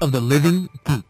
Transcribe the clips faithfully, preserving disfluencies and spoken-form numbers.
of the Living Geeks.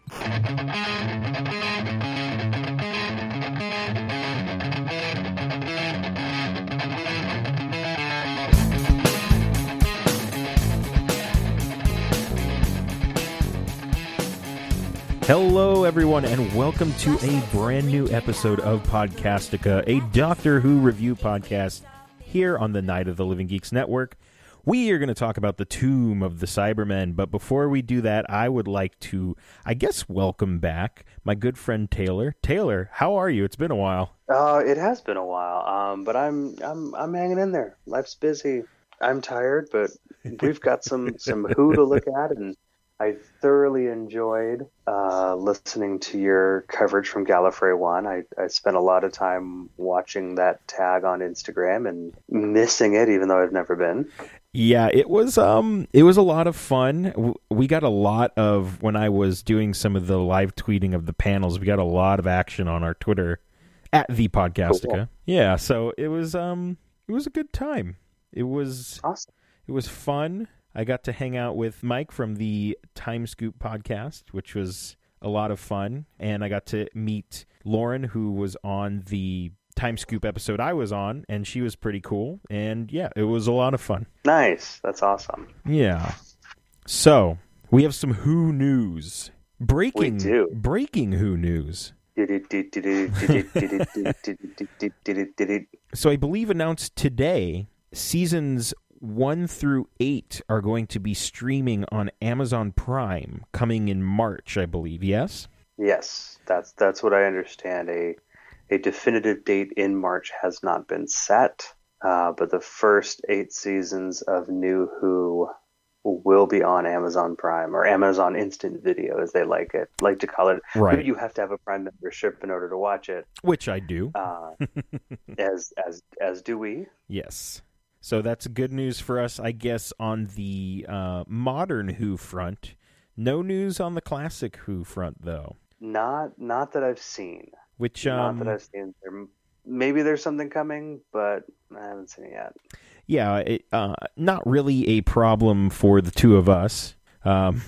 Hello, everyone, and welcome to a brand new episode of Podcastica, a Doctor Who review podcast here on the Night of the Living Geeks Network. We are going to talk about the Tomb of the Cybermen, but before we do that, I would like to, I guess, welcome back my good friend Taylor. Taylor, how are you? It's been a while. Uh, it has been a while, um, but I'm I'm I'm hanging in there. Life's busy. I'm tired, but we've got some some Who to look at, and I thoroughly enjoyed uh, listening to your coverage from Gallifrey One. I, I spent a lot of time watching that tag on Instagram and missing it, even though I've never been. Yeah, it was um, it was a lot of fun. We got a lot of, when I was doing some of the live tweeting of the panels, we got a lot of action on our Twitter at the Podcastica. Cool. Yeah, so it was um, it was a good time. It was awesome. It was fun. I got to hang out with Mike from the Time Scoop podcast, which was a lot of fun. And I got to meet Lauren, who was on the Time Scoop episode I was on, and she was pretty cool. And yeah, it was a lot of fun. Nice. That's awesome. Yeah. So, we have some Who news. Breaking, we do. Breaking Who news. So I believe announced today, seasons one through eight are going to be streaming on Amazon Prime, coming in March, I believe. Yes? Yes, that's that's what I understand. A a definitive date in March has not been set, uh, but the first eight seasons of New Who will be on Amazon Prime, or Amazon Instant Video, as they like it like to call it. Right. You have to have a Prime membership in order to watch it, which I do. Uh, as as as do we. Yes. So that's good news for us, I guess, on the uh, modern Who front. No news on the classic Who front, though. Not not that I've seen. Which um, not that I've seen. There, maybe there's something coming, but I haven't seen it yet. Yeah, it, uh, not really a problem for the two of us. Um,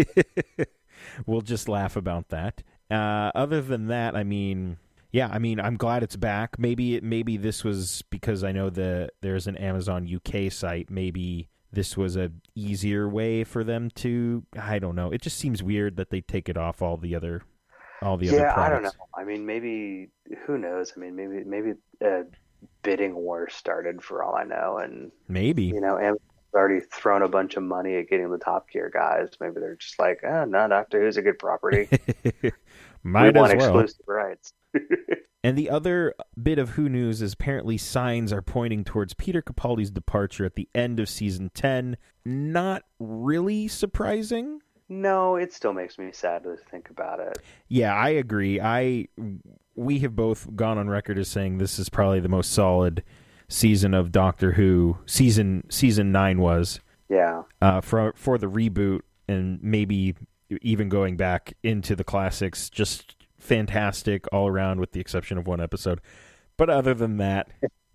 we'll just laugh about that. Uh, other than that, I mean... Yeah, I mean, I'm glad it's back. Maybe it, maybe this was because I know the there's an Amazon U K site. Maybe this was a easier way for them to. I don't know. It just seems weird that they take it off all the other, all the yeah, other products. I don't know. I mean, maybe who knows? I mean, maybe maybe a bidding war started for all I know, and maybe you know, Amazon's already thrown a bunch of money at getting the Top Gear guys. Maybe they're just like, oh, no, Doctor Who's a good property. Might we want as well. Exclusive rights. And the other bit of Who news is apparently signs are pointing towards Peter Capaldi's departure at the end of season ten. Not really surprising. No, it still makes me sad to think about it. Yeah, I agree. I we have both gone on record as saying this is probably the most solid season of Doctor Who. Season season nine was. Yeah. Uh, for for the reboot, and maybe even going back into the classics, just fantastic all around with the exception of one episode. But other than that,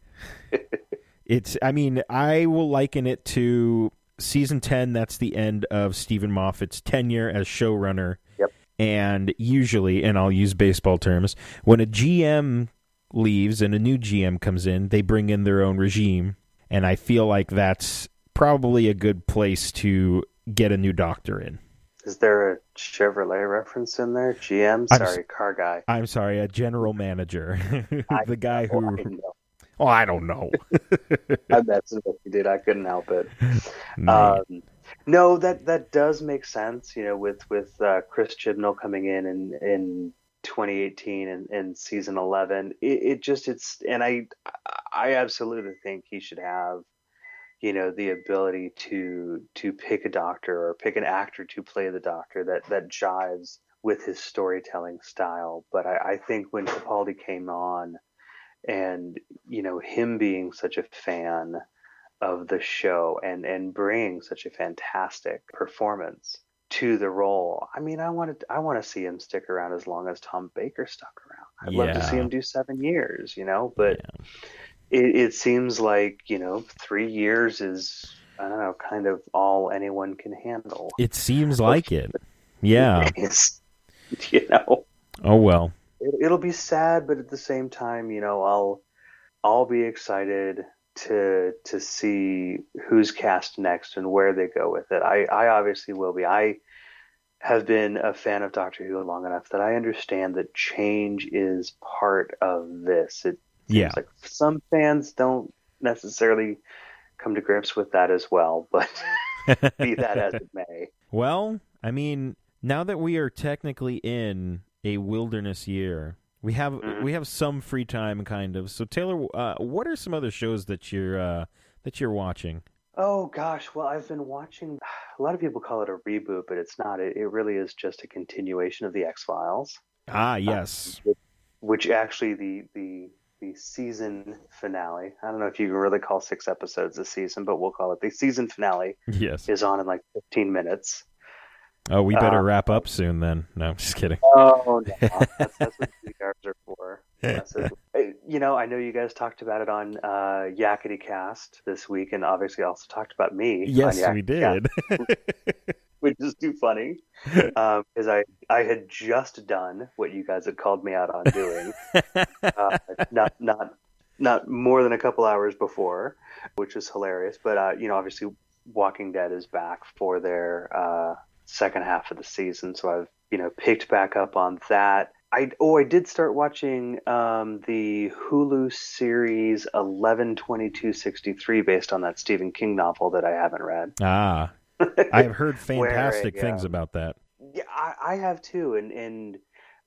it's, I mean, I will liken it to season ten. That's the end of Stephen Moffat's tenure as showrunner. Yep. And usually, and I'll use baseball terms, when a G M leaves and a new G M comes in, they bring in their own regime. And I feel like that's probably a good place to get a new doctor in. Is there a Chevrolet reference in there? G M? Sorry, I'm, car guy. I'm sorry, a general manager. I, the guy who... I oh, I don't know. I messed with you, dude. I couldn't help it. Um, no, that, that does make sense, you know, with, with uh, Chris Chibnall coming in in, in twenty eighteen and, and season eleven. It, it just, it's... And I, I absolutely think he should have, you know, the ability to to pick a doctor or pick an actor to play the doctor that, that jives with his storytelling style. But I, I think when Capaldi came on and, you know, him being such a fan of the show and, and bringing such a fantastic performance to the role, I mean, I wanted I want to see him stick around as long as Tom Baker stuck around. I'd yeah. love to see him do seven years, you know, but... Yeah. It, it seems like, you know, three years is, I don't know, kind of all anyone can handle. It seems like it. Yeah. You know. Oh well. It, it'll be sad, but at the same time, you know, I'll I'll be excited to to see who's cast next and where they go with it. I I obviously will be. I have been a fan of Doctor Who long enough that I understand that change is part of this. It seems Yeah. like some fans don't necessarily come to grips with that as well, but be that as it may. Well, I mean, now that we are technically in a wilderness year, we have Mhm. we have some free time, kind of. So, Taylor, uh, what are some other shows that you're uh, that you're watching? Oh gosh, well I've been watching. A lot of people call it a reboot, but it's not. It, it really is just a continuation of the X-Files, Ah, yes. uh, which actually the the the season finale. I don't know if you can really call six episodes a season, but we'll call it the season finale. Yes. Is on in like fifteen minutes. Oh, we better Uh, wrap up soon then. No, I'm just kidding. Oh no, that's, that's what the cards are for. That's it. You know, I know you guys talked about it on uh, Yakety Cast this week, and obviously also talked about me. Yes, on we Yakety did. Cast, which is too funny because um, I I had just done what you guys had called me out on doing, uh, not not not more than a couple hours before, which is hilarious. But uh, you know, obviously, Walking Dead is back for their uh, second half of the season, so I've you know picked back up on that. I oh I did start watching um, the Hulu series eleven twenty-two sixty-three based on that Stephen King novel that I haven't read. Ah, I've heard fantastic Where, things um, about that. Yeah, I, I have too, and and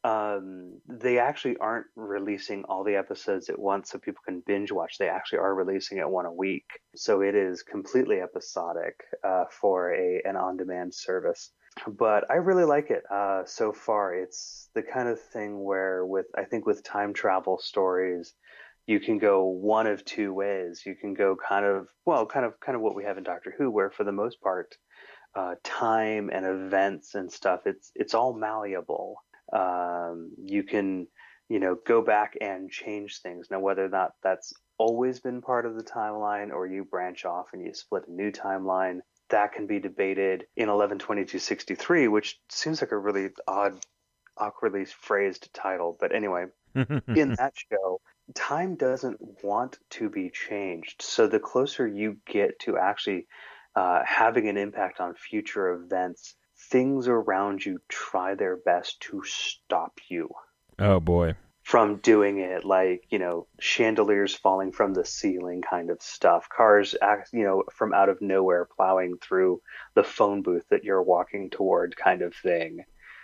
um, they actually aren't releasing all the episodes at once so people can binge watch. They actually are releasing it one a week, so it is completely episodic uh, for a an on-demand service. But I really like it uh, so far. It's the kind of thing where, with I think with time travel stories, you can go one of two ways. You can go kind of well, kind of kind of what we have in Doctor Who, where for the most part, uh, time and events and stuff, it's it's all malleable. Um, you can you know go back and change things. Now, whether or not that's always been part of the timeline, or you branch off and you split a new timeline, that can be debated in eleven twenty-two sixty-three, which seems like a really odd, awkwardly phrased title. But anyway, in that show, time doesn't want to be changed. So the closer you get to actually uh, having an impact on future events, things around you try their best to stop you Oh boy. from doing it, like, you know, chandeliers falling from the ceiling kind of stuff, cars, act- you know, from out of nowhere plowing through the phone booth that you're walking toward kind of thing.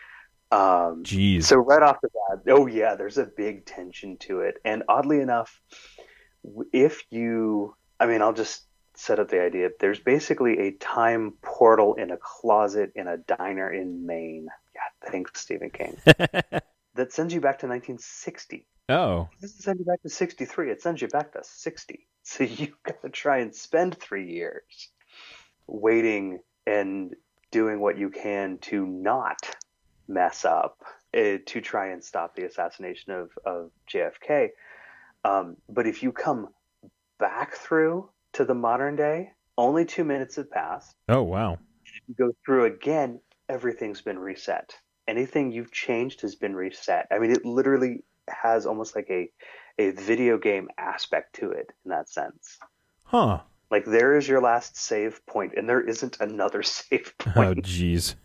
Um, Jeez. so right off the bat, oh yeah, there's a big tension to it. And oddly enough, w- if you, I mean, I'll just set up the idea. There's basically a time portal in a closet in a diner in Maine. Yeah, thanks, Stephen King. That sends you back to nineteen sixty. Oh. It doesn't send you back to sixty-three. It sends you back to sixty. So you've got to try and spend three years waiting and doing what you can to not mess up, uh, to try and stop the assassination of, of J F K. Um, but if you come back through to the modern day, only two minutes have passed. Oh wow. If you go through again, everything's been reset. Anything you've changed has been reset. I mean, it literally has almost like a, a video game aspect to it in that sense. Huh. Like, there is your last save point, and there isn't another save Oh point. jeez.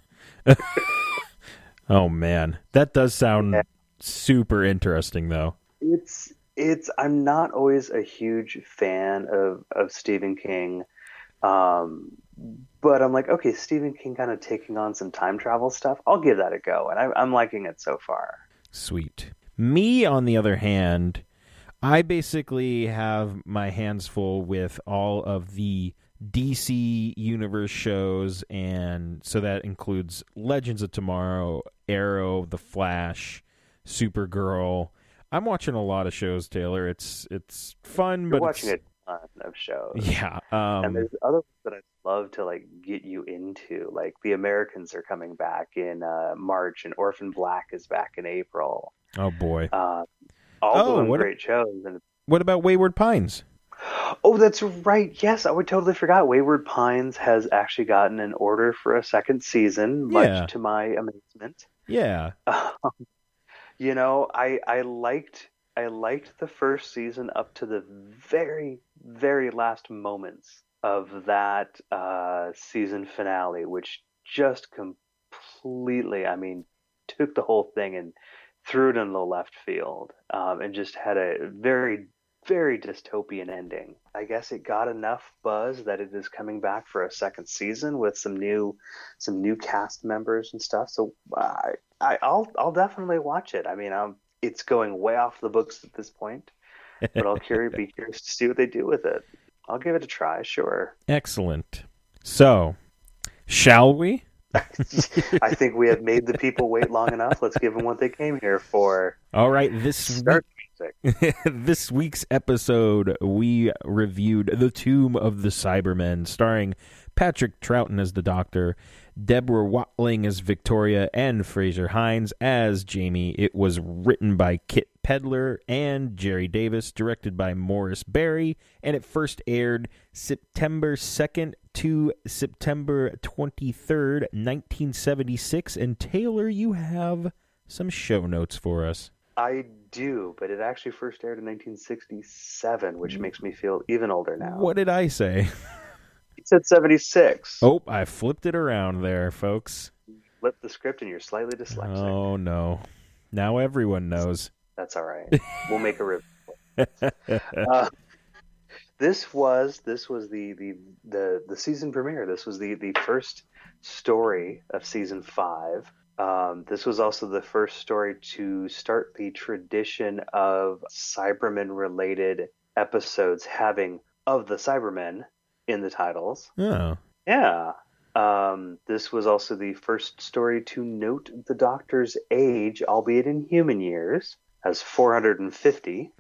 Oh man, that does sound Yeah. super interesting though. It's it's. I'm not always a huge fan of of Stephen King, um, but I'm like, okay, Stephen King kind of taking on some time travel stuff. I'll give that a go, and I, I'm liking it so far. Sweet. Me, on the other hand, I basically have my hands full with all of the D C Universe shows, and so that includes Legends of Tomorrow, Arrow, The Flash, Supergirl. I'm watching a lot of shows, Taylor. It's it's fun, You're but watching it's, a ton of shows. yeah. And Um, there's other ones that I'd love to like get you into. Like The Americans are coming back in uh, March, and Orphan Black is back in April. oh boy. Uh, all Oh, of them what- great shows. And What about Wayward Pines? Oh, that's right. Yes, I would totally forgot. Wayward Pines has actually gotten an order for a second season, much Yeah. to my amazement. Yeah. Um, you know, I I liked I liked the first season up to the very very last moments of that uh, season finale, which just completely, I mean, took the whole thing and threw it in the left field, um, and just had a very very dystopian ending. I guess it got enough buzz that it is coming back for a second season with some new some new cast members and stuff. So I, I I'll I'll definitely watch it. I mean, um, it's going way off the books at this point, but I'll curious, be curious to see what they do with it. I'll give it a try, sure. Excellent. So, shall we? I think we have made the people wait long enough. Let's give them what they came here for. All right, this Start week, this week's episode, we reviewed The Tomb of the Cybermen, starring Patrick Troughton as the Doctor, Deborah Watling as Victoria, and Fraser Hines as Jamie. It was written by Kit Pedler and Jerry Davis, directed by Morris Berry, and it first aired September second to September twenty-third, nineteen seventy-six. And Taylor, you have some show notes for us. I do, but it actually first aired in nineteen sixty-seven, which makes me feel even older now. What did I say? You said seventy-six. Oh, I flipped it around there, folks. Flip the script and you're slightly dyslexic. Oh, no. Now everyone knows. That's all right. We'll make a review. uh, this was this was the, the the the season premiere. This was the the first story of season five. Um, this was also the first story to start the tradition of Cybermen related episodes having "of the Cybermen" in the titles. Oh. Yeah. Um, this was also the first story to note the Doctor's age, albeit in human years, as four hundred fifty.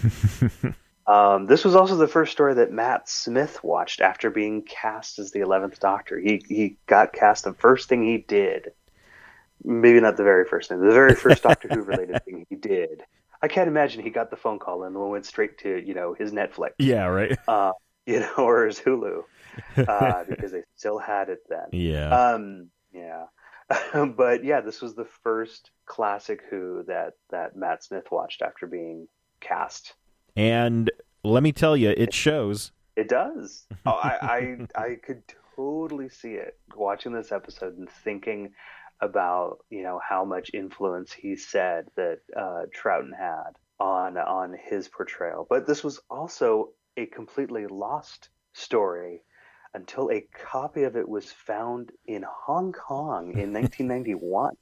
um, this was also the first story that Matt Smith watched after being cast as the eleventh Doctor. He he got cast. The first thing he did, maybe not the very first thing, the very first Doctor Who related thing he did. I can't imagine he got the phone call and went straight to, you know, his Netflix. Yeah, right. Uh, you know, or his Hulu, uh, because they still had it then. Yeah. Um, yeah. But yeah, this was the first classic Who that, that Matt Smith watched after being cast. And let me tell you, it shows. It does. Oh, I, I, I could totally see it watching this episode and thinking about, you know, how much influence he said that uh, Troughton had on on his portrayal. But this was also a completely lost story until a copy of it was found in Hong Kong in nineteen ninety-one.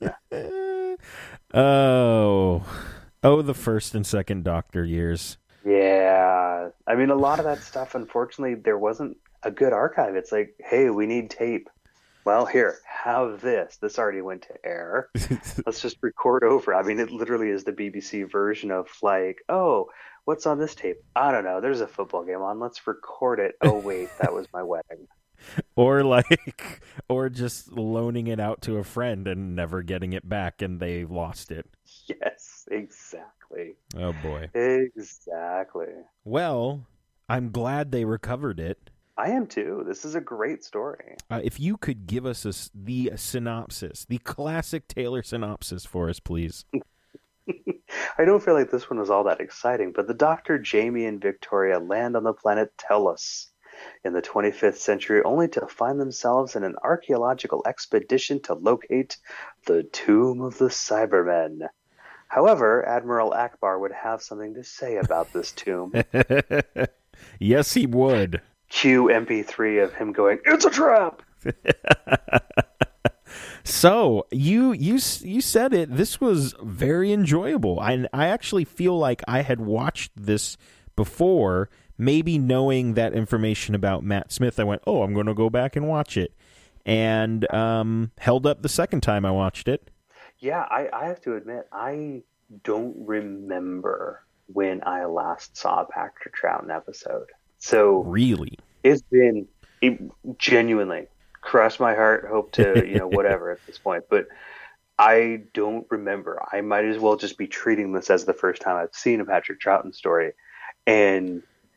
oh, oh, the first and second Doctor years. Yeah, I mean, a lot of that stuff, unfortunately, there wasn't a good archive. It's like, hey, we need tape. Well, here, have this. This already went to air. Let's just record over. I mean, it literally is the B B C version of like, oh, what's on this tape? I don't know. There's a football game on. Let's record it. Oh, wait, that was my wedding. Or like, or just loaning it out to a friend and never getting it back, and they lost it. Yes, exactly. Oh, boy. Exactly. Well, I'm glad they recovered it. I am too. This is a great story. Uh, if you could give us a, the synopsis, the classic Taylor synopsis for us, please. I don't feel like this one was all that exciting, but the Doctor, Jamie, and Victoria land on the planet Tellus in the twenty-fifth century, only to find themselves in an archaeological expedition to locate the Tomb of the Cybermen. However, Admiral Akbar would have something to say about this tomb. Yes, he would. Cue M P three of him going, "It's a trap!" So you you you said it. This was very enjoyable. I I actually feel like I had watched this before, maybe knowing that information about Matt Smith. I went, oh, I'm going to go back and watch it, and um, held up the second time I watched it. Yeah, I, I have to admit, I don't remember when I last saw a Patrick Troughton episode. So really, it's been it genuinely crossed my heart, hope to, you know, whatever at this point. But I don't remember. I might as well just be treating this as the first time I've seen a Patrick Troughton story. And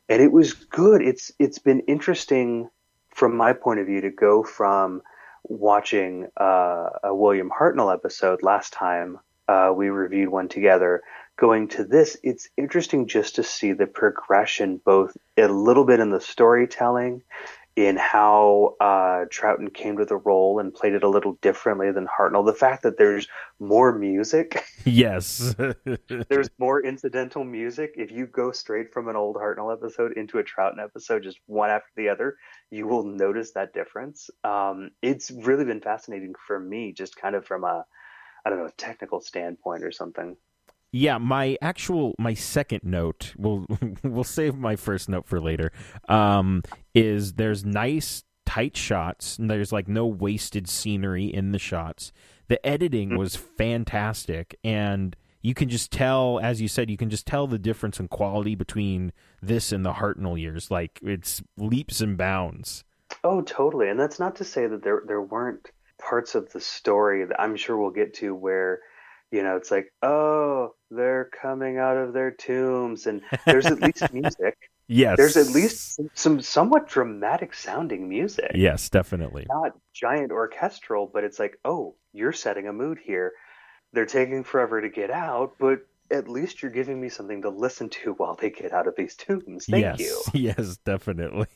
and it was good. It's it's been interesting from my point of view to go from watching uh, a William Hartnell episode last time uh, we reviewed one together, going to this. It's interesting just to see the progression, both a little bit in the storytelling, in how uh, Troughton came to the role and played it a little differently than Hartnell. The fact that there's more music. Yes. There's more incidental music. If you go straight from an old Hartnell episode into a Troughton episode, just one after the other, you will notice that difference. Um, it's really been fascinating for me, just kind of from a, I don't know, a technical standpoint or something. Yeah, my actual my second note, we'll we'll save my first note for later. Um, is there's nice tight shots, and there's like no wasted scenery in the shots. The editing was fantastic, and you can just tell, as you said, you can just tell the difference in quality between this and the Hartnell years. Like, it's leaps and bounds. Oh, totally. And that's not to say that there there weren't parts of the story that I'm sure we'll get to where, you know, it's like, oh, they're coming out of their tombs, and there's at least music. Yes. There's at least some, some somewhat dramatic sounding music. Yes, definitely. Not giant orchestral, but it's like, oh, you're setting a mood here. They're taking forever to get out, but at least you're giving me something to listen to while they get out of these tombs. Thank yes. you. Yes, definitely.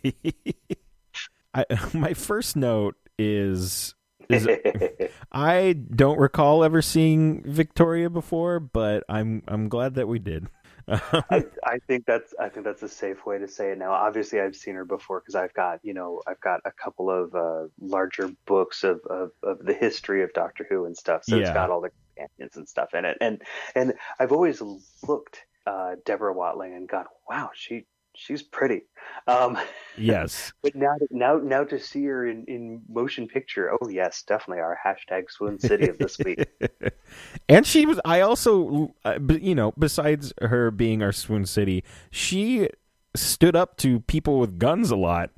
I, my first note is... Is, I don't recall ever seeing Victoria before, but I'm I'm glad that we did. I, I think that's I think that's a safe way to say it now. Obviously, I've seen her before because I've got you know I've got a couple of uh, larger books of, of, of the history of Doctor Who and stuff. So yeah. It's got all the companions and stuff in it, and and I've always looked uh, Deborah Watling and gone, wow, she. She's pretty. Um, yes. But now, now, now to see her in, in motion picture, oh yes, definitely our hashtag Swoon City of this week. And she was. I also, uh, you know, besides her being our Swoon City, she stood up to people with guns a lot.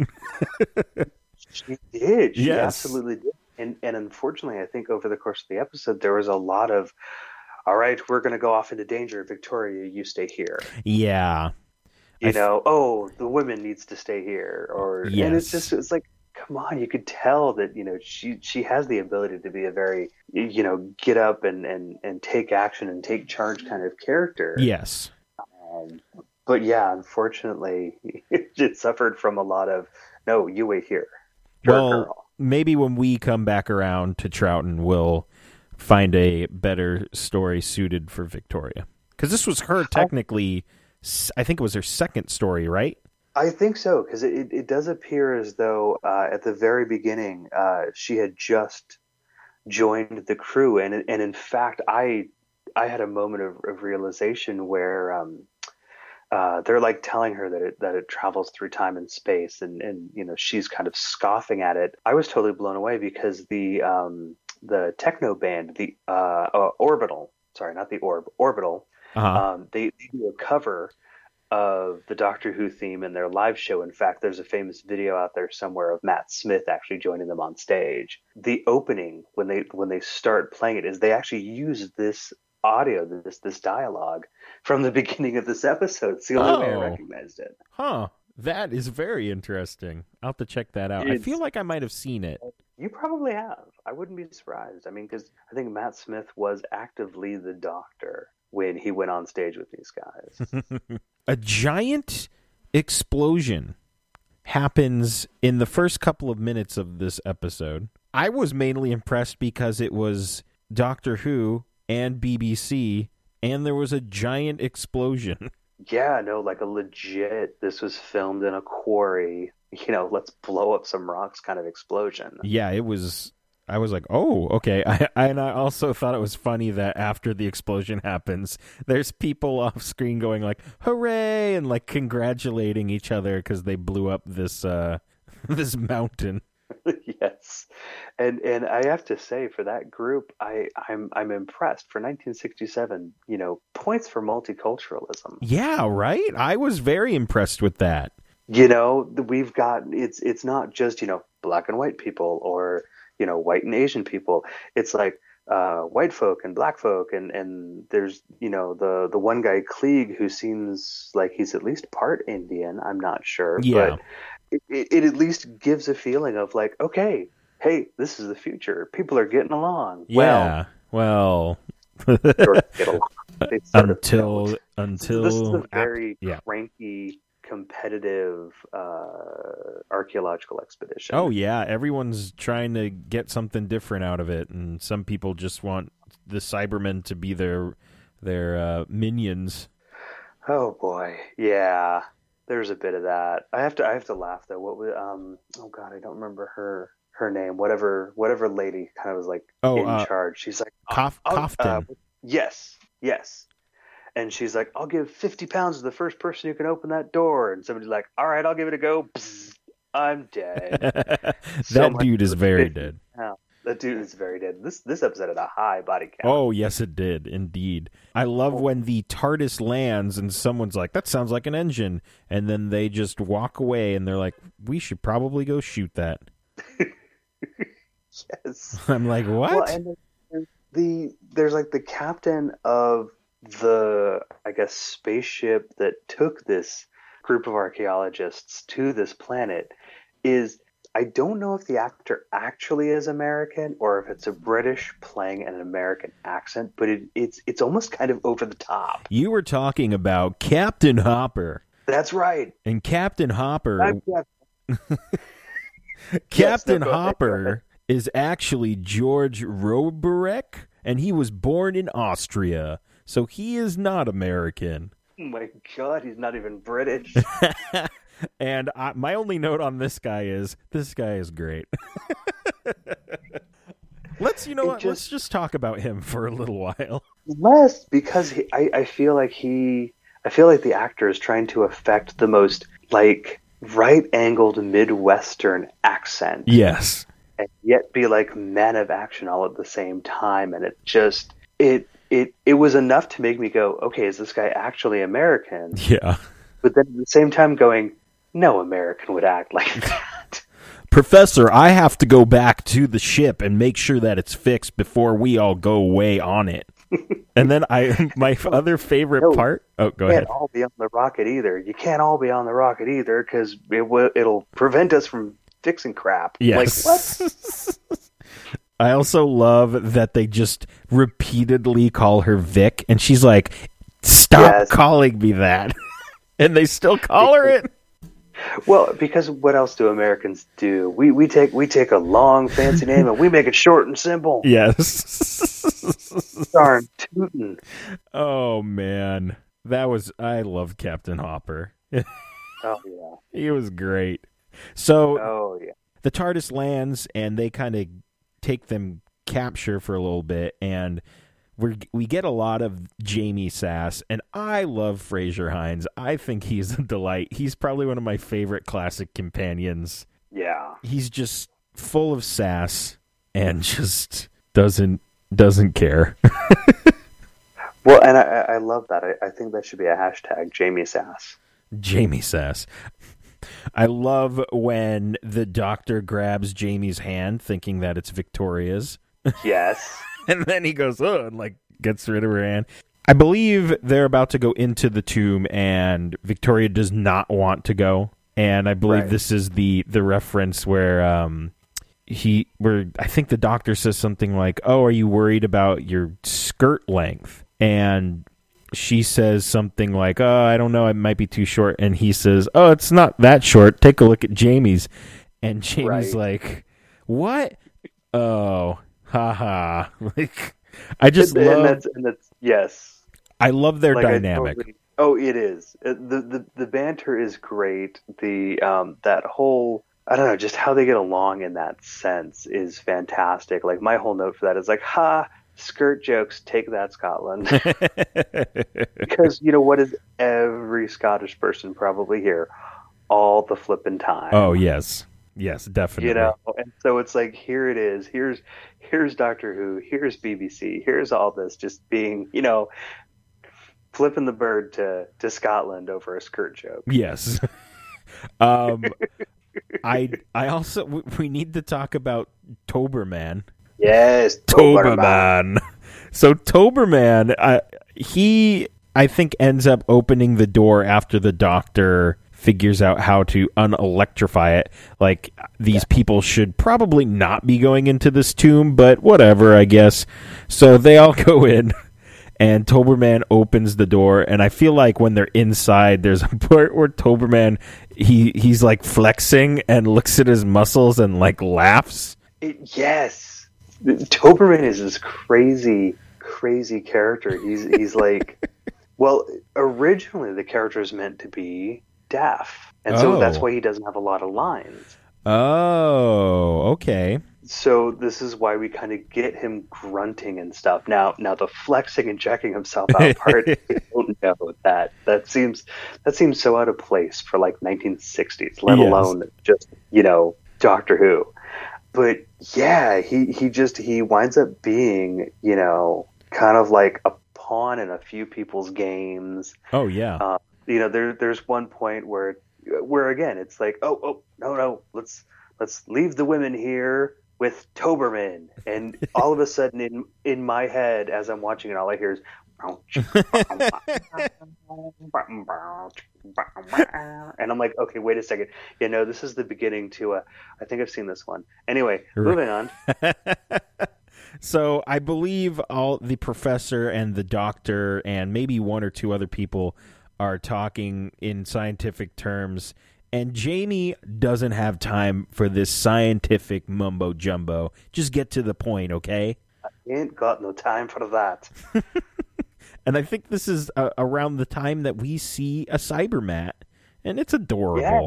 She did. She yes. absolutely did. And and unfortunately, I think over the course of the episode, there was a lot of, all right, we're going to go off into danger. Victoria, you stay here. Yeah. You know, oh, the woman needs to stay here, or yes. and it's just it's like, come on, you could tell that you know she she has the ability to be a very you know get up and and and take action and take charge kind of character. Yes. Um, but yeah, unfortunately, it suffered from a lot of no, you wait here. You're well, a girl. Maybe when we come back around to Troughton, we'll find a better story suited for Victoria, because this was her technically. I think it was her second story, right? I think so, because it, it does appear as though uh, at the very beginning uh, she had just joined the crew, and and in fact, I I had a moment of, of realization where um, uh, they're like telling her that it that it travels through time and space, and, and you know she's kind of scoffing at it. I was totally blown away because the um, the techno band, the uh, uh, Orbital, sorry, not the Orb, Orbital. Uh-huh. Um, they, they do a cover of the Doctor Who theme in their live show. In fact, there's a famous video out there somewhere of Matt Smith actually joining them on stage. The opening, when they when they start playing it, is they actually use this audio, this this dialogue from the beginning of this episode. It's the only oh. way I recognized it. Huh. That is very interesting. I'll have to check that out. It's, I feel like I might have seen it. You probably have. I wouldn't be surprised. I mean, because I think Matt Smith was actively the Doctor when he went on stage with these guys. A giant explosion happens in the first couple of minutes of this episode. I was mainly impressed because it was Doctor Who and B B C, and there was a giant explosion. Yeah, no, like a legit, this was filmed in a quarry, you know, let's blow up some rocks kind of explosion. Yeah, it was... I was like, oh, okay. I, and I also thought it was funny that after the explosion happens, there's people off screen going like, hooray, and like congratulating each other because they blew up this uh, this mountain. Yes. And and I have to say, for that group, I, I'm I'm impressed. For nineteen sixty-seven, you know, points for multiculturalism. Yeah, right? I was very impressed with that. You know, we've got, it's it's not just, you know, black and white people or... you know, white and Asian people. It's like, uh, white folk and black folk, and, and there's you know the the one guy Klieg who seems like he's at least part Indian. I'm not sure, Yeah. but it, it, it at least gives a feeling of like, okay, hey, this is the future. People are getting along. Yeah. Well, Well sort of get along. They sort of until don't. until This is a very yeah. cranky, competitive uh, archaeological expedition. Oh yeah, everyone's trying to get something different out of it, and some people just want the Cybermen to be their their uh, minions. Oh boy, yeah. There's a bit of that. I have to I have to laugh though. What was um? Oh god, I don't remember her her name. Whatever whatever lady kind of was like Oh, in uh, charge. She's like Cof- I'll- Cofton. uh, yes, yes. And she's like, I'll give fifty pounds to the first person who can open that door. And somebody's like, all right, I'll give it a go. Psst, I'm dead. So that much dude is for very fifty dead. pounds. That dude is very dead. This this episode had a high body count. Oh, yes, it did, indeed. I love when the TARDIS lands and someone's like, that sounds like an engine. And then they just walk away and they're like, we should probably go shoot that. Yes. I'm like, what? Well, and the, the there's like the captain of the, I guess, spaceship that took this group of archaeologists to this planet is, I don't know if the actor actually is American or if it's a British playing an American accent, but it, it's it's almost kind of over the top. You were talking about Captain Hopper. That's right. And Captain Hopper... That's- yeah. Captain Yes, no, go ahead, go Hopper ahead. is actually George Roberek, and he was born in Austria, so he is not American. Oh my God, he's not even British. And I, my only note on this guy is, this guy is great. Let's, you know It what, just- let's just talk about him for a little while. Less because he, I, I feel like he, I feel like the actor is trying to affect the most like right-angled Midwestern accent, Yes. and yet be like man of action all at the same time, and it just it it it was enough to make me go, okay, is this guy actually American? Yeah. But then at the same time going, no American would act like that. Professor, I have to go back to the ship and make sure that it's fixed before we all go away on it. And then I, my other favorite No. part. Oh, go You ahead. can't all be on the rocket either. You can't all be on the rocket either because it w- it'll prevent us from fixing crap. Yes. Like what? I also love that they just repeatedly call her Vic, and she's like, "Stop Yes. calling me that," and they still call her it. Well, because what else do Americans do? We we take we take a long fancy name and we make it short and simple. Yes. Darn tootin'. Oh man, that was I love Captain Hopper. Oh yeah. He was great. So Oh yeah. the TARDIS lands, and they kind of take them capture for a little bit, and we we get a lot of Jamie Sass, and I love Fraser Hines. I think he's a delight. He's probably one of my favorite classic companions. Yeah. He's just full of sass and just doesn't doesn't care. Well, and I, I love that. I, I think that should be a hashtag, Jamie Sass. Jamie Sass. I love when the doctor grabs Jamie's hand thinking that it's Victoria's. Yes. And then he goes, oh, and like gets rid of her hand. I believe they're about to go into the tomb, and Victoria does not want to go. And I believe Right. this is the the reference where um he where I think the doctor says something like, "Oh, are you worried about your skirt length?" And she says something like, "Oh, I don't know, it might be too short." And he says, "Oh, it's not that short. Take a look at Jamie's." And Jamie's Right. like, "What? Oh, haha." Like, I just and, love and that's and that's yes. I love their Like, I dynamic. totally- oh, it is. Uh, The, the the banter is great. The um that whole I don't know, just how they get along in that sense is fantastic. Like my whole note for that is like, ha, skirt jokes, take that, Scotland. Because you know what is every Scottish person probably here all the flippin' time. Oh, yes. Yes, definitely. You know, and so it's like here it is. Here's here's Doctor Who. Here's B B C. Here's all this just being, you know, flipping the bird to to Scotland over a skirt joke. Yes. um, I I also we need to talk about Toberman. Yes, Toberman. Toberman. So Toberman, uh, he, I think, ends up opening the door after the doctor figures out how to unelectrify it. Like, these yeah. people should probably not be going into this tomb, but whatever, I guess. So they all go in, and Toberman opens the door, and I feel like when they're inside, there's a part where Toberman, he, he's, like, flexing and looks at his muscles and, like, laughs. It, yes. Toberman is this crazy, crazy character. He's, he's like... Well, originally the character is meant to be deaf, and so oh. that's why he doesn't have a lot of lines. Oh, okay. So this is why we kind of get him grunting and stuff. Now, now the flexing and checking himself out part, I don't know that. That seems that seems so out of place for like nineteen sixties, let yes. alone just, you know, Doctor Who. But yeah, he he just he winds up being, you know, kind of like a pawn in a few people's games. Oh yeah. Uh, you know, there there's one point where where again it's like, oh oh no no let's let's leave the women here with Toberman, and all of a sudden in in my head as I'm watching it, all I hear is and I'm like, okay, wait a second. You know, this is the beginning to a. I think I've seen this one. Anyway, moving on. So I believe all the professor and the doctor and maybe one or two other people are talking in scientific terms, and Jamie doesn't have time for this scientific mumbo jumbo. Just get to the point, okay? I ain't got no time for that. And I think this is uh, around the time that we see a Cybermat, and it's adorable. Yeah.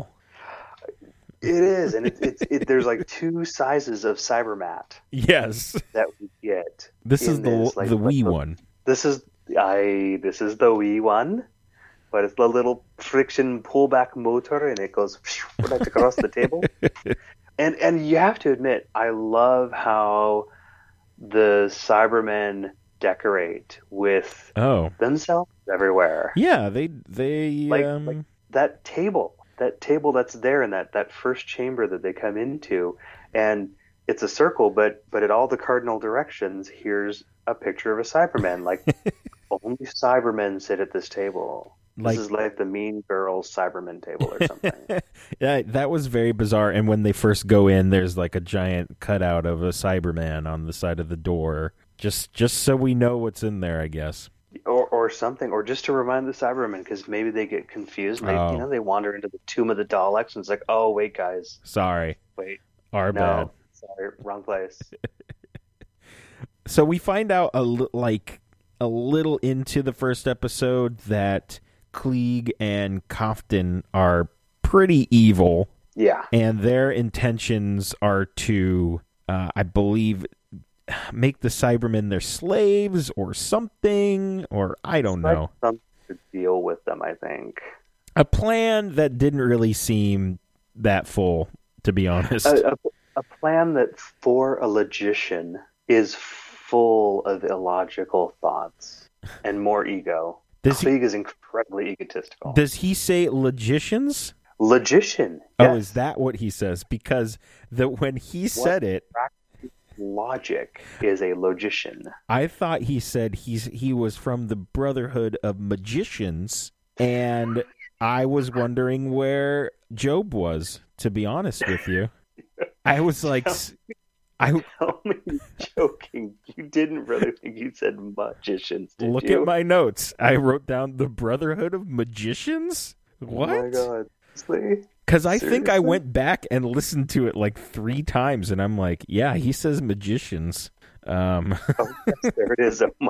It is, and it, it, it, there's like two sizes of Cybermat. Yes, that we get. This is the this. Like, the wee the, one. This is I. This is the wee one, but it's the little friction pullback motor, and it goes right across the table. And and you have to admit, I love how the Cybermen decorate with oh. themselves everywhere. Yeah, they they like, um... like that table. That table that's there in that, that first chamber that they come into, and it's a circle, but but at all the cardinal directions, here's a picture of a Cyberman. Like, only Cybermen sit at this table. Like, this is like the Mean Girls Cyberman table or something. Yeah, that was very bizarre. And when they first go in, there's like a giant cutout of a Cyberman on the side of the door, just just so we know what's in there, I guess. Or or something, or just to remind the Cybermen, because maybe they get confused. Maybe oh. you know they wander into the Tomb of the Daleks, and it's like, oh wait, guys, sorry, wait, our no, bad, sorry, wrong place. So we find out a li- like a little into the first episode that Klieg and Kaftan are pretty evil. Yeah, and their intentions are to, uh, I believe, make the Cybermen their slaves or something, or I don't know. Something to deal with them, I think. A plan that didn't really seem that full, to be honest. A, a, a plan that, for a logician, is full of illogical thoughts and more ego. Does Klieg he, is incredibly egotistical. Does he say logicians? Logician. Oh, yes. is that what he says? Because the when he what said it... logic is a logician. I thought he said he's he was from the Brotherhood of Magicians, and I was wondering where Job was, to be honest with you. I was like, I tell me you're joking. You didn't really think you said magicians, did look you? at my notes. I wrote down the Brotherhood of Magicians. What? Oh my god. Because I think I went back and listened to it like three times, and I'm like, yeah, he says magicians. Um, oh, yes, there it is. Oh, my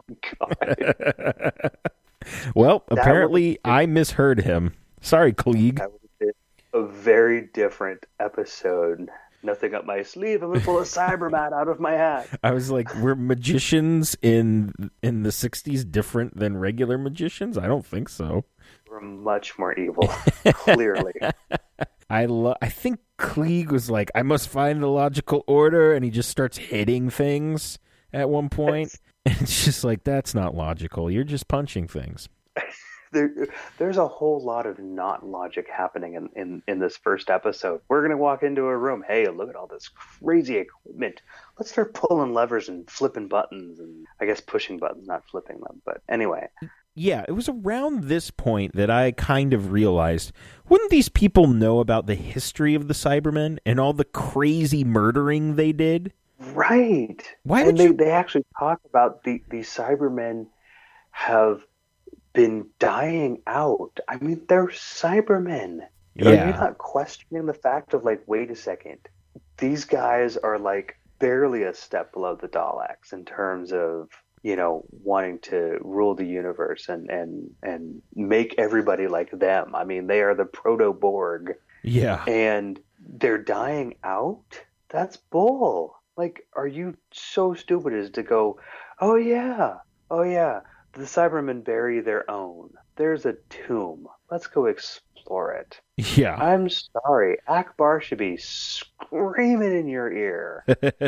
God. Well, that apparently I misheard him. Sorry, Klieg. That was a very different episode. Nothing up my sleeve. I'm going to pull a Cyberman out of my hat. I was like, were magicians in in the sixties different than regular magicians? I don't think so. We're much more evil, clearly. I lo- I think Klieg was like, I must find the logical order, and he just starts hitting things at one point. And it's just like, that's not logical. You're just punching things. there, there's a whole lot of not logic happening in, in, in this first episode. We're going to walk into a room. Hey, look at all this crazy equipment. Let's start pulling levers and flipping buttons, and I guess pushing buttons, not flipping them. But anyway. Yeah, it was around this point that I kind of realized, wouldn't these people know about the history of the Cybermen and all the crazy murdering they did? Right. Why and would they, you... they actually talk about the, the Cybermen have been dying out. I mean, they're Cybermen. Yeah. Are you not questioning the fact of, like, wait a second, these guys are, like, barely a step below the Daleks in terms of, you know, wanting to rule the universe and, and, and make everybody like them. I mean, they are the proto-Borg. Yeah. And they're dying out? That's bull. Like, are you so stupid as to go, oh, yeah, oh, yeah, the Cybermen bury their own. There's a tomb. Let's go explore it. Yeah. I'm sorry. Akbar should be screaming in your ear.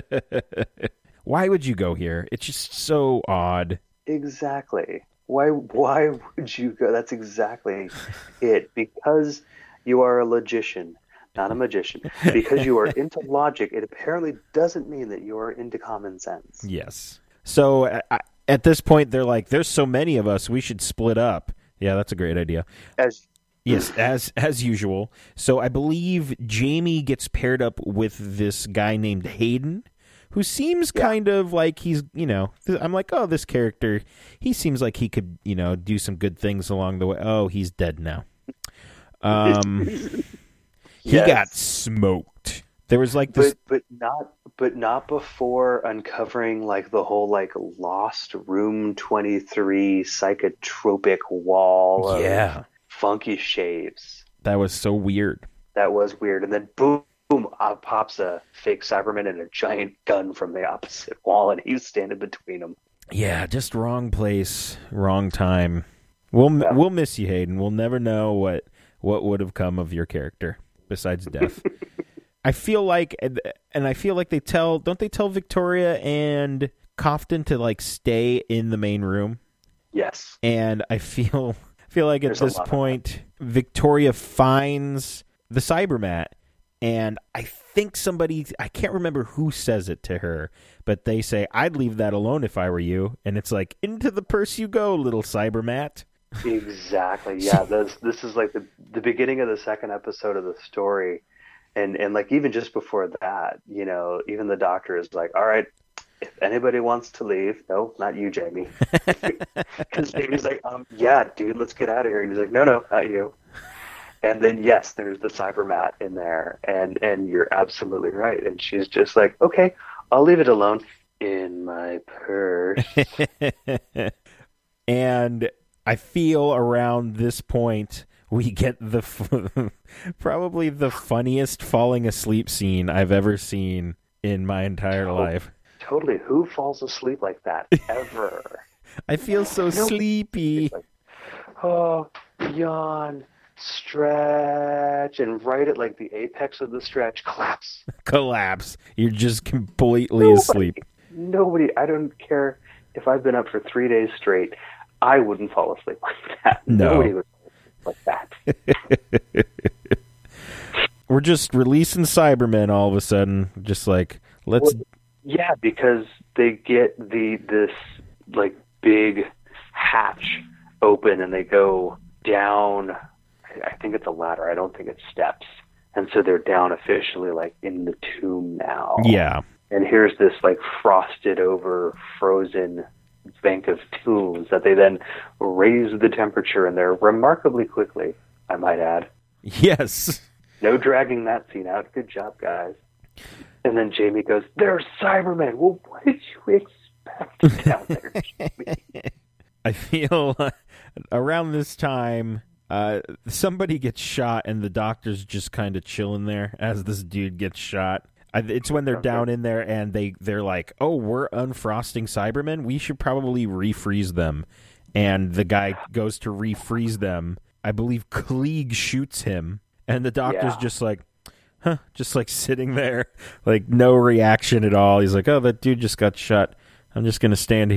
Why would you go here? It's just so odd. Exactly. Why Why would you go? That's exactly it. Because you are a logician, not a magician. Because you are into logic, it apparently doesn't mean that you are into common sense. Yes. So I, at this point, they're like, there's so many of us, we should split up. Yeah, that's a great idea. As Yes, as as usual. So I believe Jamie gets paired up with this guy named Hayden, who seems yeah. kind of like he's, you know, I'm like, oh, this character, he seems like he could, you know, do some good things along the way. Oh, he's dead now. Um, he yes. got smoked. There was like this, but, but not, but not before uncovering like the whole like lost room twenty-three psychotropic wall. Of yeah, funky shaves. That was so weird. That was weird, and then boom. Boom, out pops a fake Cyberman and a giant gun from the opposite wall, and he's standing between them. Yeah, just wrong place, wrong time. We'll yeah. we'll miss you, Hayden. We'll never know what, what would have come of your character besides death. I feel like, and I feel like they tell, don't they tell Victoria and Kofton to like stay in the main room? Yes. And I feel feel like at There's this point, Victoria finds the Cybermat. And I think somebody, I can't remember who says it to her, but they say, I'd leave that alone if I were you. And it's like, into the purse you go, little Cybermat. Exactly. Yeah. this, this is like the, the beginning of the second episode of the story. And, and like, even just before that, you know, even the doctor is like, all right, if anybody wants to leave, no, not you, Jamie. Because Jamie's like, um, yeah, dude, let's get out of here. And he's like, no, no, not you. And then, yes, there's the Cybermat in there, and, and you're absolutely right. And she's just like, okay, I'll leave it alone in my purse. And I feel around this point, we get the probably the funniest falling asleep scene I've ever seen in my entire oh, life. Totally. Who falls asleep like that ever? I feel so no, sleepy. Like, oh, yawn. Stretch, and right at like the apex of the stretch, collapse. Collapse. You're just completely nobody, asleep. Nobody, I don't care if I've been up for three days straight, I wouldn't fall asleep like that. No. Nobody would fall asleep like that. We're just releasing Cybermen all of a sudden. Just like, let's... Well, yeah, because they get the this like big hatch open and they go down... I think it's a ladder. I don't think it's steps. And so they're down officially, like, in the tomb now. Yeah. And here's this, like, frosted over, frozen bank of tombs that they then raise the temperature in there remarkably quickly, I might add. Yes. No dragging that scene out. Good job, guys. And then Jamie goes, "They're Cybermen." Well, what did you expect down there, Jamie? I feel uh, around this time... Uh, somebody gets shot and the doctor's just kind of chilling there as this dude gets shot. I, it's when they're okay. down in there and they, they're like, oh, we're unfrosting Cybermen. We should probably refreeze them. And the guy goes to refreeze them. I believe Klieg shoots him. And the doctor's yeah. just like, huh, just like sitting there, like no reaction at all. He's like, oh, that dude just got shot. I'm just going to stand here.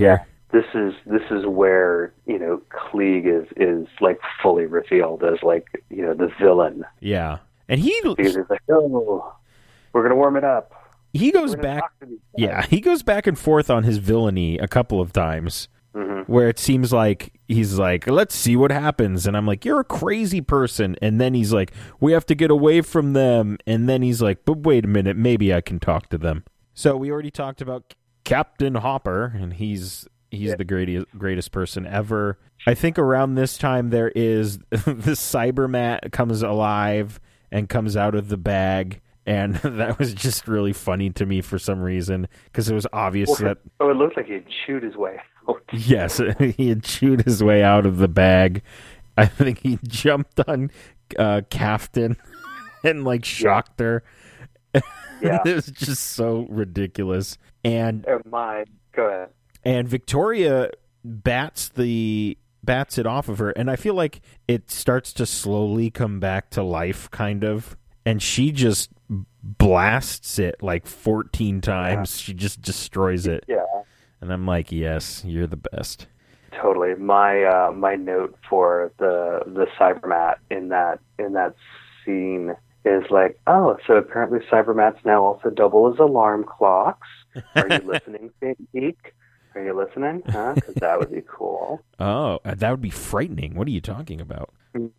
this is this is where, you know, Klieg is is like fully revealed as like, you know, the villain. Yeah, and he because he's like, oh, we're gonna warm it up. He goes back. Yeah, he goes back and forth on his villainy a couple of times, mm-hmm. where it seems like he's like, let's see what happens, and I'm like, you're a crazy person, and then he's like, we have to get away from them, and then he's like, but wait a minute, maybe I can talk to them. So we already talked about Captain Hopper, and he's he's yeah. the greatest greatest person ever. I think around this time there is the Cybermat comes alive and comes out of the bag. And that was just really funny to me for some reason, because it was obvious well, that... Oh, it looked like he had chewed his way out. Yes, he had chewed his way out of the bag. I think he jumped on uh, Captain and, like, shocked yeah. her. Yeah. It was just so ridiculous. And... Oh, my. Go ahead. And Victoria bats the... bats it off of her, and I feel like it starts to slowly come back to life, kind of. And she just blasts it like fourteen times. Yeah. She just destroys it. Yeah. And I'm like, yes, you're the best. Totally. My uh, my note for the the Cybermat in that in that scene is like, oh, so apparently Cybermats now also double as alarm clocks. Are you listening, Saint Geek? Are you listening? Huh? Because that would be cool. Oh, that would be frightening. What are you talking about?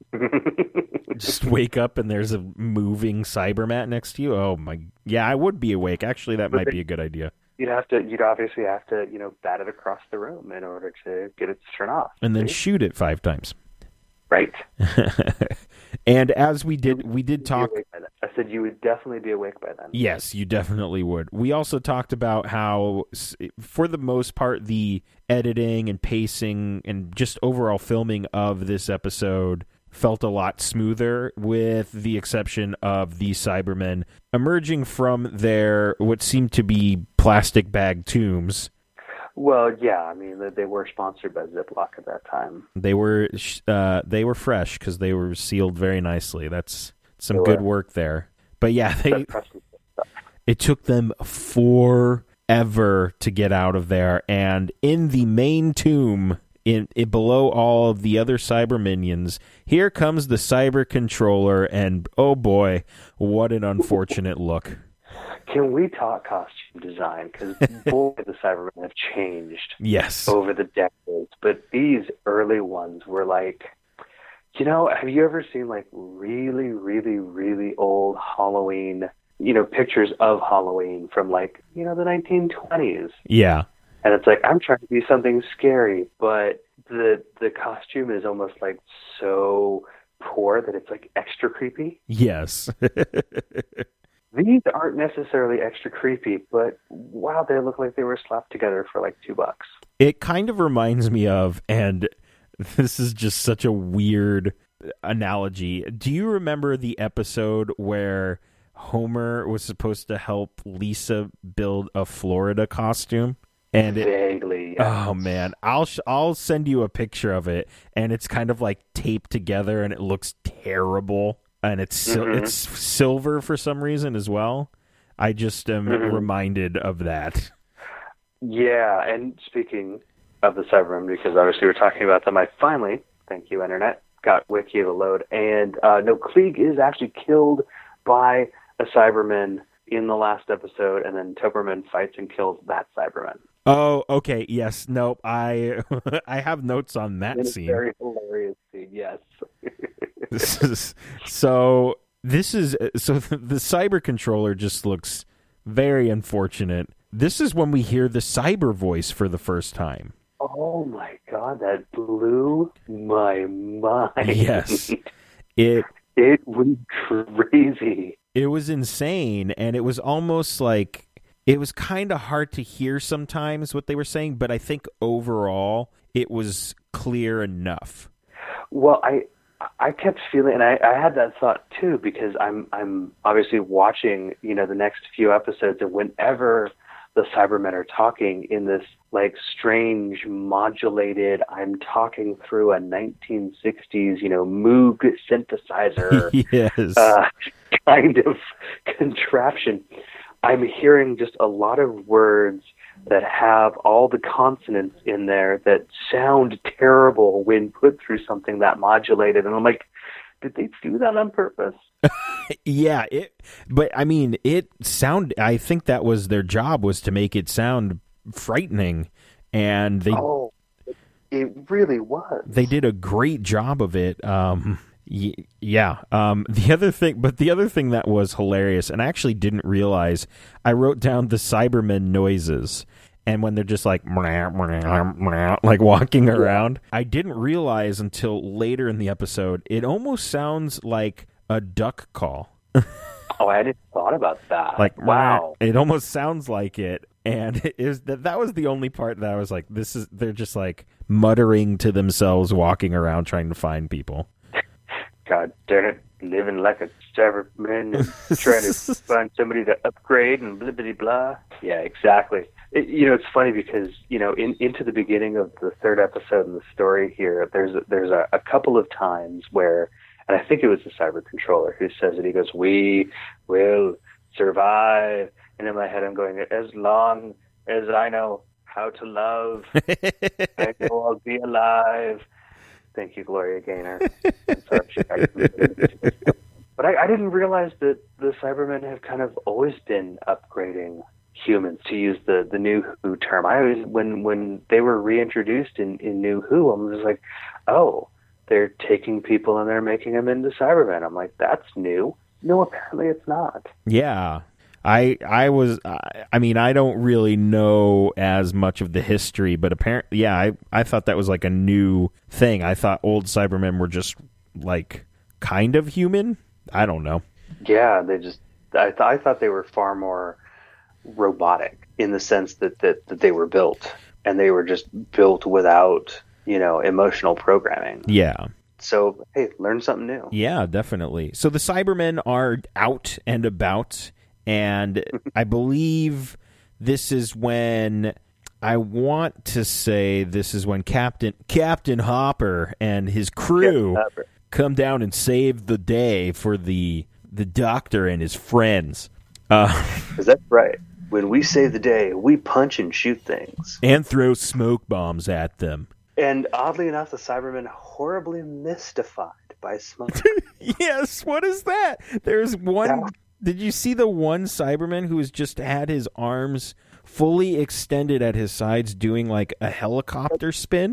Just wake up and there's a moving Cybermat next to you. Oh my! Yeah, I would be awake. Actually, that but might be a good idea. You'd have to. You'd obviously have to, you know, bat it across the room in order to get it to turn off, and then shoot it five times. Right. And as we did, we did talk. I said you would definitely be awake by then. Yes, you definitely would. We also talked about how, for the most part, the editing and pacing and just overall filming of this episode felt a lot smoother, with the exception of the Cybermen emerging from their what seemed to be plastic bag tombs. Well, yeah, I mean, they were sponsored by Ziploc at that time. They were uh, they were fresh because they were sealed very nicely. That's some they good were. work there. But yeah, they it took them forever to get out of there. And in the main tomb, in, in below all of the other cyber minions, here comes the cyber controller, and oh boy, what an unfortunate look. Can we talk costume design? Because boy, the Cybermen have changed. Yes. Over the decades. But these early ones were like, you know, have you ever seen like really, really, really old Halloween, you know, pictures of Halloween from like, you know, the nineteen twenties? Yeah. And it's like, I'm trying to be something scary, but the the costume is almost like so poor that it's like extra creepy. Yes. These aren't necessarily extra creepy, but wow, they look like they were slapped together for like two bucks. It kind of reminds me of, and this is just such a weird analogy. Do you remember the episode where Homer was supposed to help Lisa build a Florida costume? And it, Vaguely, yes. Oh man, I'll sh- I'll send you a picture of it, and it's kind of like taped together, and it looks terrible. And it's sil- mm-hmm. it's silver for some reason as well. I just am mm-hmm. reminded of that. Yeah, and speaking of the Cybermen, because obviously we're talking about them, I finally, thank you, Internet, got Wiki to load. And uh, no, Klieg is actually killed by a Cyberman in the last episode, and then Toberman fights and kills that Cyberman. Oh, okay, yes. Nope, I I have notes on that it's scene. A very hilarious scene, yes. This is so. This is so. The cyber controller just looks very unfortunate. This is when we hear the cyber voice for the first time. Oh my god, that blew my mind. Yes, it it was crazy. It was insane, and it was almost like it was kind of hard to hear sometimes what they were saying. But I think overall, it was clear enough. Well, I. I kept feeling, and I, I had that thought too, because I'm I'm obviously watching, you know, the next few episodes, and whenever the Cybermen are talking in this like strange modulated, I'm talking through a nineteen sixties, you know, Moog synthesizer yes. uh, kind of contraption, I'm hearing just a lot of words that have all the consonants in there that sound terrible when put through something that modulated. And I'm like, did they do that on purpose? Yeah, it. But I mean, it sound. I think that was their job, was to make it sound frightening, and they. Oh, it really was. They did a great job of it. Um, y- yeah. Um, the other thing, but the other thing that was hilarious, and I actually didn't realize, I wrote down the Cybermen noises. And when they're just like, meow, meow, meow, like walking around, I didn't realize until later in the episode, it almost sounds like a duck call. Oh, I hadn't thought about that. Like, wow. It almost sounds like it. And it is that that was the only part that I was like, this is, they're just like muttering to themselves, walking around trying to find people. God damn it. Living like a Cyberman and trying to find somebody to upgrade and blah, blah, blah. Yeah, exactly. It, you know, it's funny because, you know, in, into the beginning of the third episode in the story here, there's a, there's a, a couple of times where, and I think it was the cyber controller who says it, he goes, "We will survive." And in my head, I'm going, as long as I know how to love, I know I'll be alive. Thank you, Gloria Gaynor. I'm sorry, she but I, I didn't realize that the Cybermen have kind of always been upgrading humans, to use the, the New Who term. I always, when when they were reintroduced in, in New Who, I was like, oh, they're taking people and they're making them into Cybermen. I'm like, that's new. No, apparently it's not. Yeah. I I was I, I mean I don't really know as much of the history, but apparently yeah I, I thought that was like a new thing. I thought old Cybermen were just like kind of human. I don't know. Yeah, they just I th- I thought they were far more robotic in the sense that, that that they were built and they were just built without, you know, emotional programming. Yeah. So hey, learn something new. Yeah, definitely. So the Cybermen are out and about. And I believe this is when, I want to say this is when Captain Captain Hopper and his crew come down and save the day for the the Doctor and his friends. Uh, is that right? When we save the day, we punch and shoot things. And throw smoke bombs at them. And oddly enough, the Cybermen horribly mystified by smoke. Yes, what is that? There's one... That- Did you see the one Cyberman who has just had his arms fully extended at his sides doing like a helicopter spin?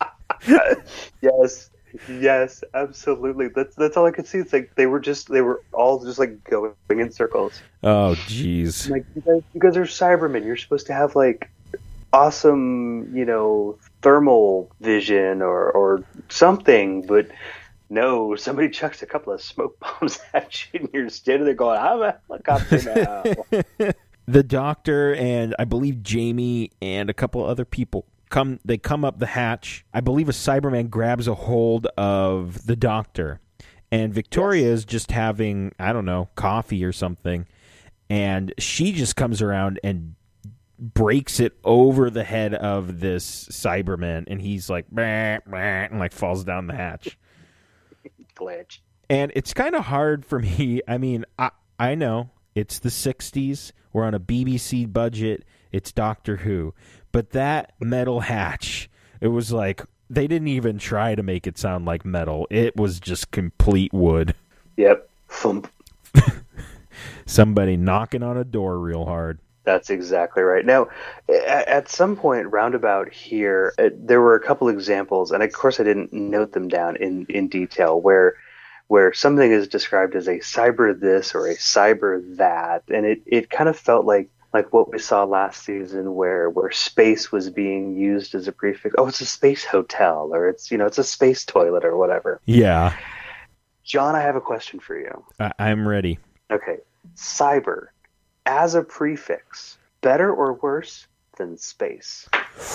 Yes, yes, absolutely. That's that's all I could see. It's like they were just they were all just like going in circles. Oh, jeez. Like you guys, you guys are Cybermen. You're supposed to have like awesome, you know, thermal vision or or something, but. No, somebody chucks a couple of smoke bombs at you and you're standing there going, I'm a helicopter now. The Doctor and I believe Jamie and a couple other people come they come up the hatch. I believe a Cyberman grabs a hold of the Doctor. And Victoria yes. is just having, I don't know, coffee or something. And she just comes around and breaks it over the head of this Cyberman. And he's like, bah, bah, and like falls down the hatch. Glitch. And it's kind of hard for me. I mean, I I know it's the sixties. We're on a B B C budget. It's Doctor Who. But that metal hatch, it was like they didn't even try to make it sound like metal. It was just complete wood. Yep. Thump. Somebody knocking on a door real hard. That's exactly right. Now, at some point roundabout here, there were a couple examples, and of course I didn't note them down in, in detail, where where something is described as a cyber this or a cyber that, and it, it kind of felt like like what we saw last season, where where space was being used as a prefix. Oh, it's a space hotel, or it's you know it's a space toilet or whatever. Yeah. John, I have a question for you. I- I'm ready. Okay, cyber. As a prefix, better or worse than space?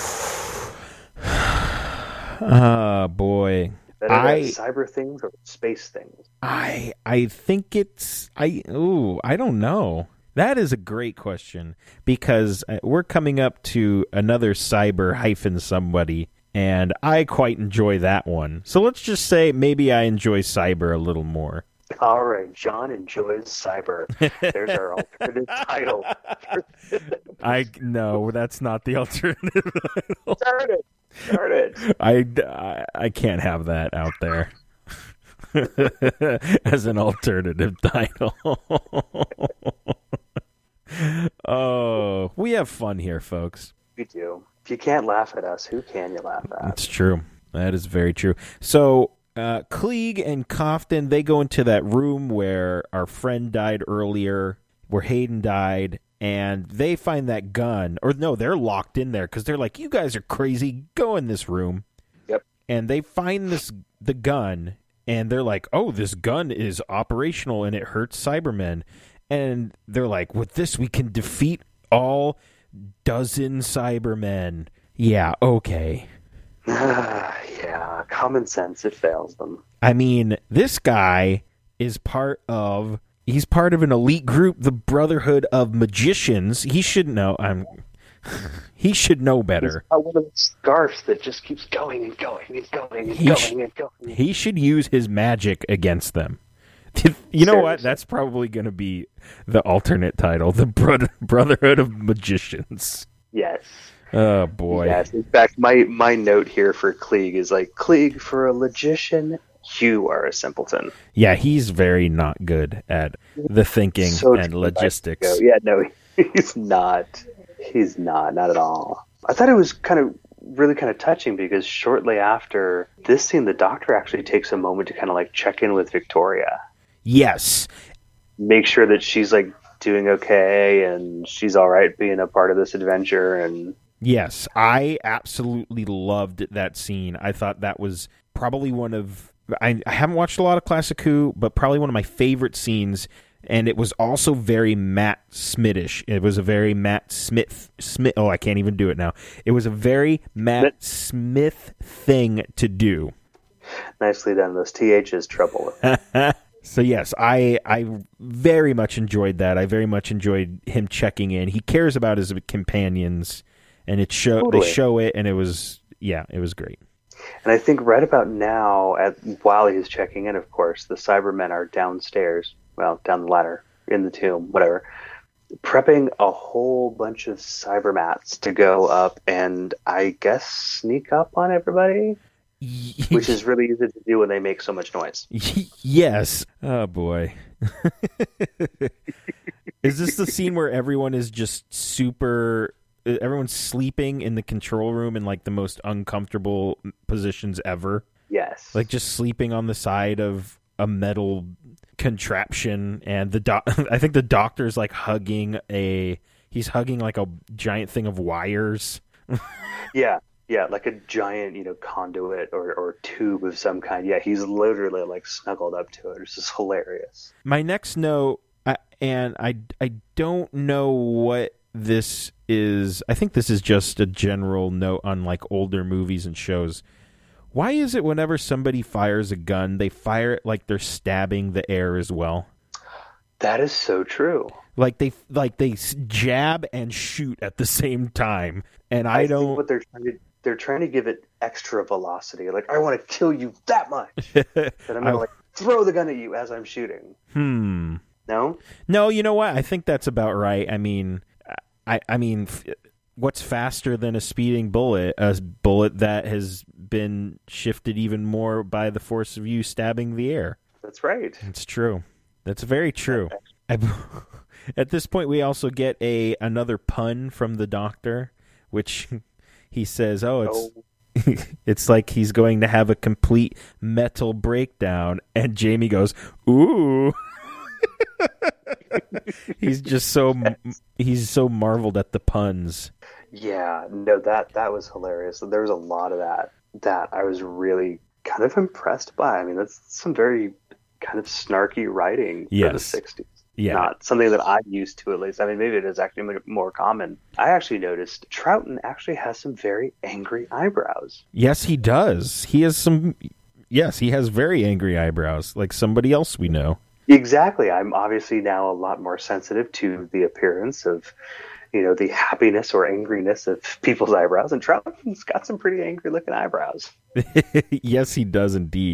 Oh, boy. Better I, than cyber things or space things? I I think it's... I ooh, I don't know. That is a great question, because we're coming up to another cyber hyphen somebody, and I quite enjoy that one. So let's just say maybe I enjoy cyber a little more. All right, John enjoys cyber. There's our alternative title. I no, that's not the alternative title. Start it. Start it. I, I, I can't have that out there as an alternative title. Oh, we have fun here, folks. We do. If you can't laugh at us, who can you laugh at? That's true. That is very true. So, uh, Klieg and Koftan, they go into that room where our friend died earlier, where Hayden died, and they find that gun. Or no, they're locked in there because they're like, you guys are crazy. Go in this room. Yep. And they find this the gun, and they're like, oh, this gun is operational, and it hurts Cybermen. And they're like, with this, we can defeat all dozen Cybermen. Yeah, okay. Yeah, common sense, it fails them. I mean, this guy is part of, he's part of an elite group, the Brotherhood of Magicians. He should know, I'm, he should know better. He's got one of the scarves that just keeps going and going and going and He going sh- and going. He should use his magic against them. You know what? That's probably going to be the alternate title, the Bro- Brotherhood of Magicians. Yes. Oh, boy. Yes. In fact, my, my note here for Klieg is like, Klieg, for a logician, you are a simpleton. Yeah, he's very not good at the thinking So and logistics. Yeah, no, he's not. He's not, not at all. I thought it was kind of really kind of touching because shortly after this scene, the Doctor actually takes a moment to kind of like check in with Victoria. Yes. Make sure that she's like doing okay and she's all right being a part of this adventure. And yes, I absolutely loved that scene. I thought that was probably one of, I, I haven't watched a lot of Classic Who, but probably one of my favorite scenes. And it was also very Matt Smithish. It was a very Matt Smith, Smith. Oh, I can't even do it now. It was a very Matt Smith thing to do. Nicely done. Those T H's trouble. So yes, I I very much enjoyed that. I very much enjoyed him checking in. He cares about his companions, and it show Totally. they show it, and it was yeah, it was great. And I think right about now, at while he's checking in, of course, the Cybermen are downstairs, well, down the ladder, in the tomb, whatever, prepping a whole bunch of cyber mats to go up and, I guess, sneak up on everybody, which is really easy to do when they make so much noise. Yes. Oh, boy. Is this the scene where everyone is just super... Everyone's sleeping in the control room in, like, the most uncomfortable positions ever? Yes. Like, just sleeping on the side of a metal contraption, and the doc- I think the Doctor's, like, hugging a... He's hugging, like, a giant thing of wires. Yeah. Yeah, like a giant, you know, conduit or, or tube of some kind. Yeah, he's literally, like, snuggled up to it. It's just hilarious. My next note, I, and I, I don't know what this is. I think this is just a general note on, like, older movies and shows. Why is it whenever somebody fires a gun, they fire it like they're stabbing the air as well? That is so true. Like they like they jab and shoot at the same time, and I, I don't. think what they're trying to they're trying to give it extra velocity. Like, I want to kill you that much that I'm gonna like throw the gun at you as I'm shooting. Hmm. No. No, you know what? I think that's about right. I mean, I I mean, what's faster than a speeding bullet? A bullet that has been shifted even more by the force of you stabbing the air. That's right. It's true. That's very true. I, at this point, we also get a another pun from the Doctor, which he says, "Oh, it's oh. it's like he's going to have a complete metal breakdown," and Jamie goes, "Ooh." He's just so he's so marveled at the puns. Yeah, no, that that was hilarious. There was a lot of that that I was really kind of impressed by. I mean, that's some very kind of snarky writing yes. for the sixties. Yeah. Not something that I'm used to, at least. I mean, maybe it is actually more common. I actually noticed Troughton actually has some very angry eyebrows. Yes, he does. He has some... Yes, he has very angry eyebrows, like somebody else we know. Exactly. I'm obviously now a lot more sensitive to the appearance of, you know, the happiness or angriness of people's eyebrows. And Troughton's got some pretty angry-looking eyebrows. Yes, he does indeed.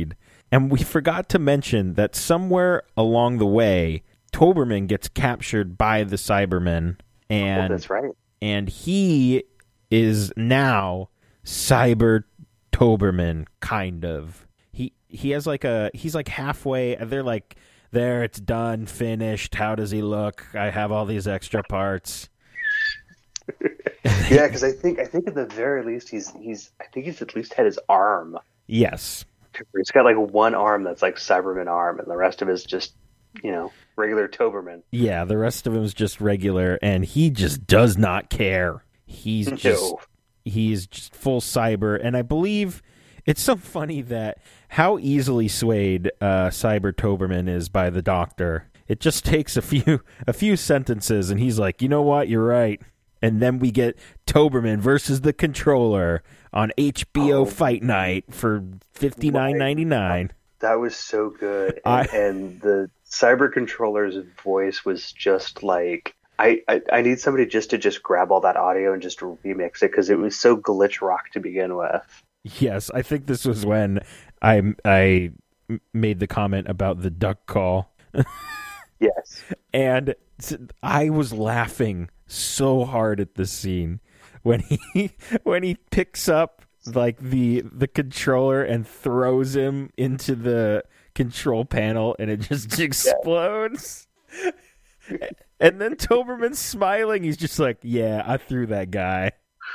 And we forgot to mention that somewhere along the way, Toberman gets captured by the Cybermen, and oh, that's right. And he is now Cyber Toberman, kind of. He he has like a he's like halfway. They're like, there, it's done, finished. How does he look? I have all these extra parts. Yeah, because I think I think at the very least he's he's I think he's at least had his arm. Yes, he's got like one arm that's like Cyberman arm, and the rest of it is just, you know, regular Toberman. Yeah, the rest of him is just regular, and he just does not care. He's just no. he's just full cyber, and I believe it's so funny that how easily swayed uh, Cyber Toberman is by the Doctor. It just takes a few a few sentences, and he's like, you know what, you're right. And then we get Toberman versus the Controller on H B O oh, Fight Night for fifty-nine ninety-nine. That was so good. And, I... and the Cyber Controller's voice was just like, I, I, I need somebody just to just grab all that audio and just remix it, because it was so glitch rock to begin with. Yes, I think this was when I, I made the comment about the duck call. Yes. And I was laughing so hard at this scene when he when he picks up like the the controller and throws him into the control panel, and it just explodes. Yeah. And then Toberman's smiling. He's just like, "Yeah, I threw that guy."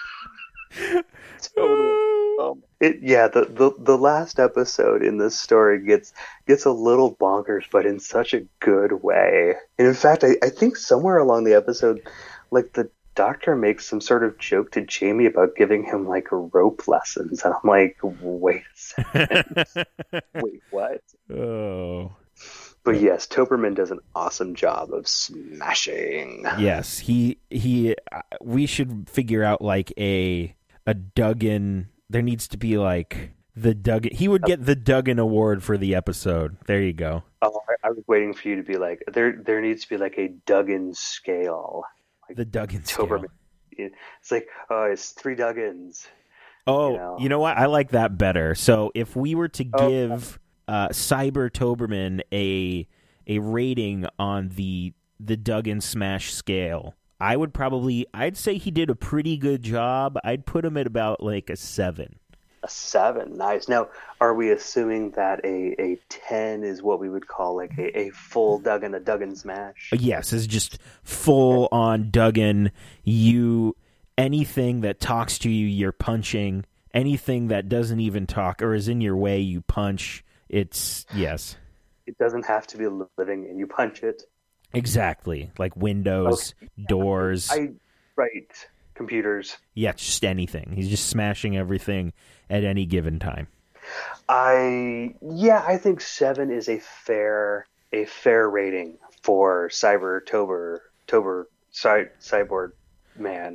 Totally. Um, it, yeah, the, the the last episode in this story gets gets a little bonkers, but in such a good way. And in fact, I, I think somewhere along the episode, like the Doctor makes some sort of joke to Jamie about giving him like rope lessons, and I'm like, wait a second, wait, what? Oh. But yes, Toberman does an awesome job of smashing. Yes, he he. Uh, we should figure out like a a Duggan. There needs to be like the Duggan. He would get the Duggan Award for the episode. There you go. Oh, I, I was waiting for you to be like, there. There needs to be like a Duggan scale. Like the Duggan Toberman. scale. It's like, oh, it's three Duggans. Oh, you know? you know what? I like that better. So if we were to Oh, give uh, Cyber Toberman a a rating on the the Duggan Smash scale, I would probably, I'd say he did a pretty good job. I'd put him at about like a seven. A seven, nice. Now, are we assuming that a, a ten is what we would call like a, a full Duggan, a Duggan smash? Yes, it's just full on Duggan. You, anything that talks to you, you're punching. Anything that doesn't even talk or is in your way, you punch. It's, yes. It doesn't have to be living and you punch it. Exactly. Like windows, okay. doors. I, right. Computers. Yeah, just anything. He's just smashing everything at any given time. I yeah, I think seven is a fair a fair rating for Cyber Tober Tober Cy, Cyborg Man.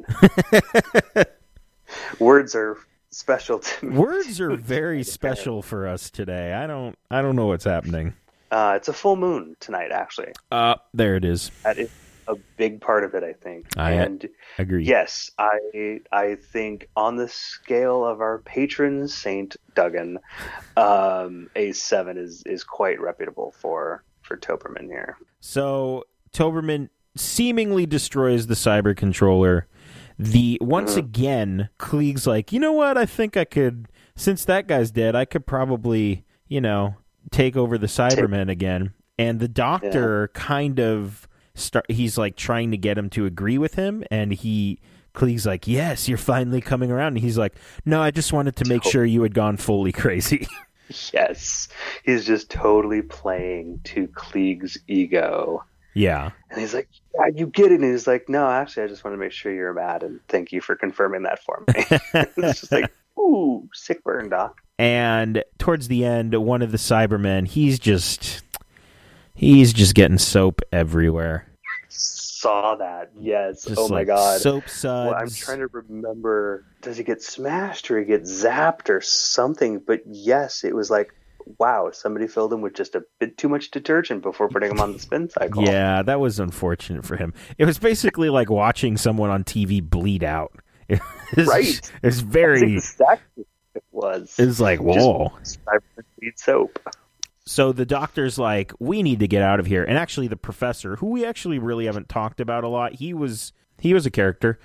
Words are special to me. Words are very special for us today. I don't I don't know what's happening. Uh, it's a full moon tonight, actually. Uh, there it is. That is a big part of it, I think. I and agree. Yes, I I think on the scale of our patron Saint Duggan, um, a seven is, is quite reputable for, for Toberman here. So Toberman seemingly destroys the cyber controller. The once mm-hmm. again, Klieg's like, you know what? I think I could, since that guy's dead, I could probably, you know, take over the Cybermen again. And the Doctor yeah. kind of start, he's like trying to get him to agree with him, and he Klieg's like, yes, you're finally coming around. And he's like, no, I just wanted to make sure you had gone fully crazy. Yes, he's just totally playing to Klieg's ego. Yeah. And he's like, yeah, you get it. And he's like, no, actually, I just want to make sure you're mad, and thank you for confirming that for me. It's just like, ooh, sick burn, Doc. And towards the end, one of the Cybermen, he's just, he's just getting soap everywhere. Saw that, yes. Just oh my like god. Soap suds. Well, I'm trying to remember, does he get smashed or he get zapped or something? But yes, it was like, wow, somebody filled him with just a bit too much detergent before putting him on the spin cycle. Yeah, that was unfortunate for him. It was basically like watching someone on T V bleed out. It was, right. It's very... That's exactly what it was. It's like, whoa. Just bleed soap. So the doctor's like, we need to get out of here. And actually the professor, who we actually really haven't talked about a lot, he was he was a character.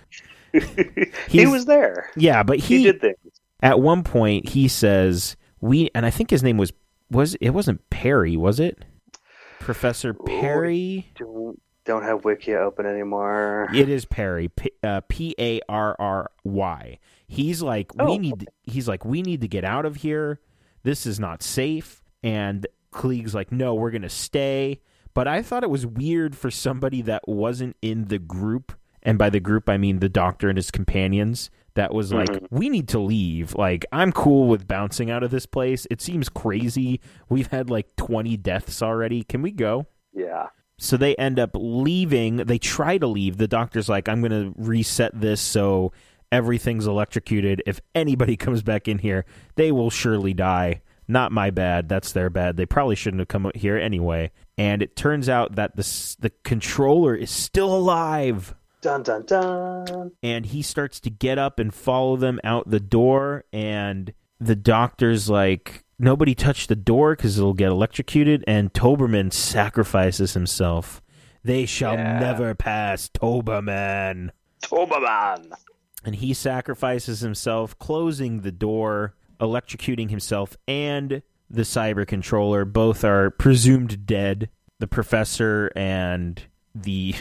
He was there. Yeah, but he, he did things. At one point he says, we, and I think his name was, was it wasn't Perry, was it? Professor Perry? Ooh, don't, don't have Wikia open anymore. It is Perry, P, uh, P A R R Y. He's like, oh, we need, okay. he's like, we need to get out of here. This is not safe. And Klieg's like, no, we're going to stay. But I thought it was weird for somebody that wasn't in the group, and by the group I mean the doctor and his companions, that was like, mm-hmm. we need to leave. Like, I'm cool with bouncing out of this place. It seems crazy. We've had like twenty deaths already. Can we go? Yeah. So they end up leaving. They try to leave. The doctor's like, I'm going to reset this so everything's electrocuted. If anybody comes back in here, they will surely die. Not my bad. That's their bad. They probably shouldn't have come here anyway. And it turns out that the the controller is still alive. Dun, dun, dun. And he starts to get up and follow them out the door. And the doctor's like, nobody touch the door because it'll get electrocuted. And Toberman sacrifices himself. They shall yeah. never pass Toberman. Toberman. And he sacrifices himself, closing the door, electrocuting himself and the cyber controller. Both are presumed dead. The professor and the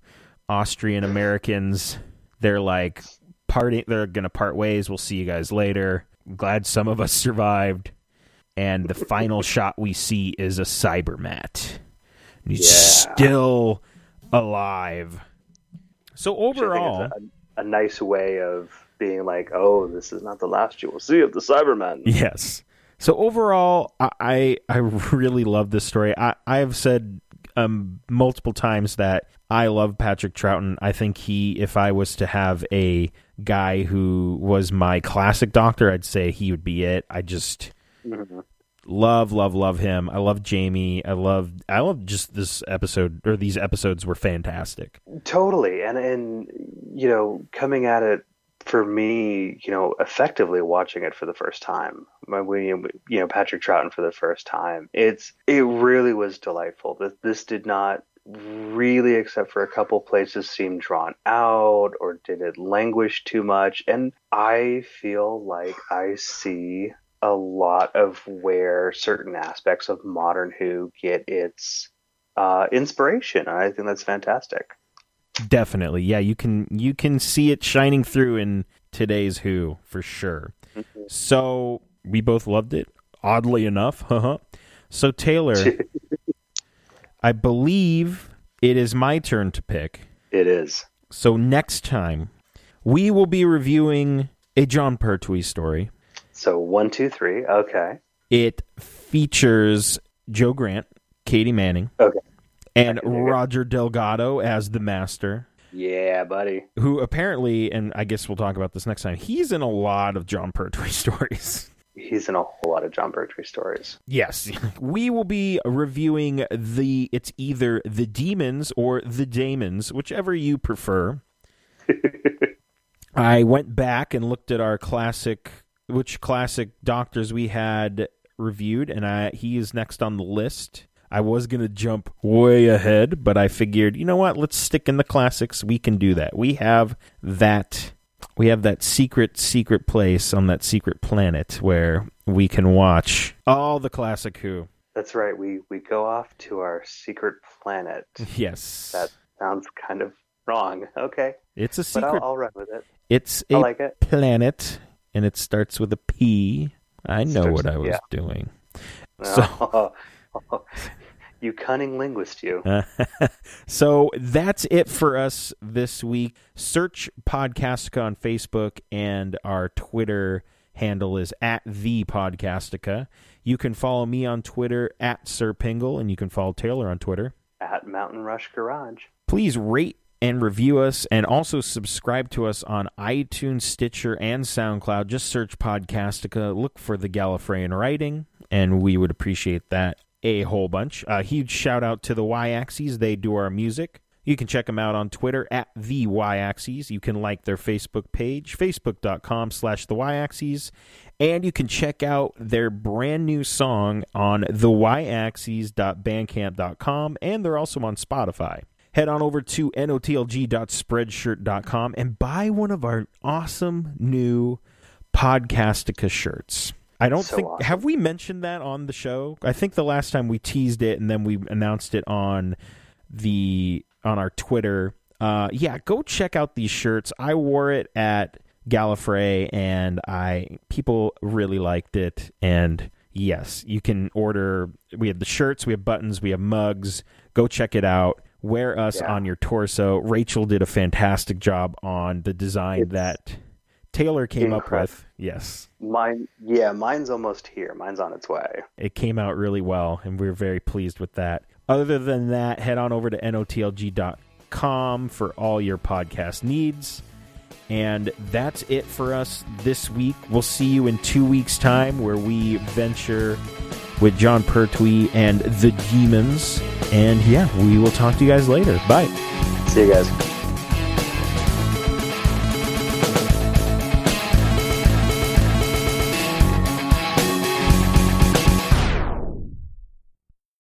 Austrian Americans, they're like parting. They're gonna part ways. We'll see you guys later. I'm glad some of us survived. And the final shot we see is a Cybermat. He's yeah. still alive. So overall, a, a nice way of being like, oh, this is not the last you will see of the Cybermen. Yes. So overall, I I really love this story. I, I have said um, multiple times that I love Patrick Troughton. I think he, if I was to have a guy who was my classic doctor, I'd say he would be it. I just mm-hmm. love, love, love him. I love Jamie. I love, I love just this episode, or these episodes were fantastic. Totally. And, and you know, coming at it, for me, you know, effectively watching it for the first time, when you know Patrick Troughton for the first time, it's it really was delightful. This this did not really, except for a couple places, seem drawn out or did it languish too much. And I feel like I see a lot of where certain aspects of modern Who get its uh, inspiration. I think that's fantastic. Definitely. Yeah, you can you can see it shining through in today's Who for sure. Mm-hmm. So we both loved it, oddly enough. So Taylor, I believe it is my turn to pick. It is. So next time we will be reviewing a Jon Pertwee story. So one, two, three. Okay. It features Joe Grant, Katie Manning. Okay. And Roger Delgado as the Master. Yeah, buddy. Who apparently, and I guess we'll talk about this next time, he's in a lot of Jon Pertwee stories. He's in a whole lot of Jon Pertwee stories. Yes. We will be reviewing the, it's either The Demons or The Damons, whichever you prefer. I went back and looked at our classic, which classic doctors we had reviewed, and I he is next on the list. I was going to jump way ahead, but I figured, you know what? Let's stick in the classics. We can do that. We have that we have that secret, secret place on that secret planet where we can watch all the classic Who. That's right. We we go off to our secret planet. Yes. That sounds kind of wrong. Okay. It's a secret. But I'll, I'll run with it. It's I a like it. planet, and it starts with a P. I know starts, what I was yeah. doing. So... Oh. You cunning linguist, you. So that's it for us this week. Search Podcastica on Facebook, and our Twitter handle is at the Podcastica. You can follow me on Twitter at Sir Pingle, and you can follow Taylor on Twitter at Mountain Rush Garage. Please rate and review us, and also subscribe to us on iTunes, Stitcher, and SoundCloud. Just search Podcastica, look for the Gallifreyan writing, and we would appreciate that a whole bunch. A uh, huge shout out to the Y-Axes. They do our music. You can check them out on Twitter at the Y-Axes. You can like their Facebook page, facebook.com slash the Y-Axes. And you can check out their brand new song on the y axes dot bandcamp dot com, and they're also on Spotify. Head on over to N O T L G dot spreadshirt dot com and buy one of our awesome new Podcastica shirts. I don't so think awesome. Have we mentioned that on the show? I think the last time we teased it and then we announced it on the on our Twitter. Uh, yeah, go check out these shirts. I wore it at Gallifrey, and I people really liked it. And yes, you can order. We have the shirts, we have buttons, we have mugs. Go check it out. Wear us yeah. on your torso. Rachel did a fantastic job on the design it's that Taylor came incredible. up with. Yes, mine. Yeah, mine's almost here. Mine's on its way. It came out really well, and we we're very pleased with that. Other than that, head on over to N O T L G dot com for all your podcast needs. And that's it for us this week. We'll see you in two weeks' time where we venture with John Pertwee and the Demons. And yeah, we will talk to you guys later. Bye. See you guys.